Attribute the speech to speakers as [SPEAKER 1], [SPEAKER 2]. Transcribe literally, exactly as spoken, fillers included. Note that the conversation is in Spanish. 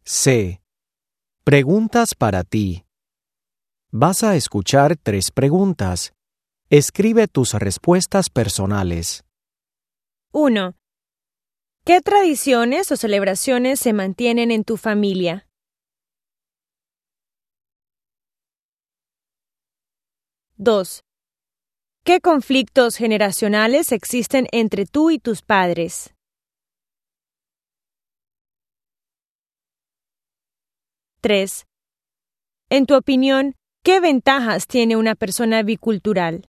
[SPEAKER 1] C. Preguntas para ti. Vas a escuchar tres preguntas. Escribe tus respuestas personales.
[SPEAKER 2] uno. ¿Qué tradiciones o celebraciones se mantienen en tu familia? dos. ¿Qué conflictos generacionales existen entre tú y tus padres? tres. En tu opinión, ¿qué ventajas tiene una persona bicultural?